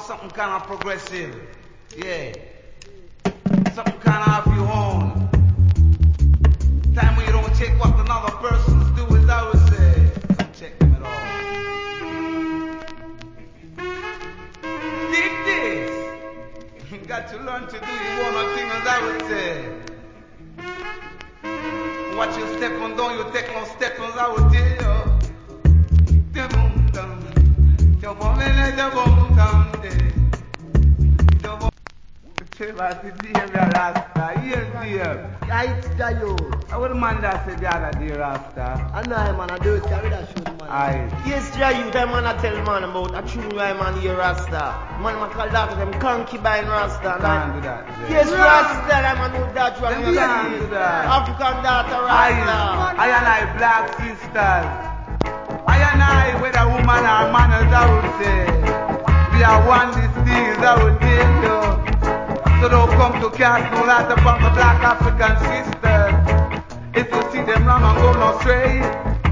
something kind of progressive. Yeah. Something kind of of your own. Time when you don't take what another person's do, as I would say. Don't check them at all. Dig this. You got to learn to do your own thing, as I would say. Watch your step on, don't you take no step, as I would tell you. Rasta, yes dear. Right, Jayo. I wouldn't mind that say the other day, Rasta. I know, man, I do it, carry that shoot, man. Aye. Yes, Jayo, that man I tell man about a true right man here, Rasta. Man, I call that them concubine Rasta. Can't do that. Yes, Rasta, that man know that one. Them can't do that. African daughter, Rasta. I and I black sisters. I and I, whether woman or man, as I would say. We are one distinct, I would tell you. So don't come to cast no light upon the black African sisters. If you see them wrong and go no straight,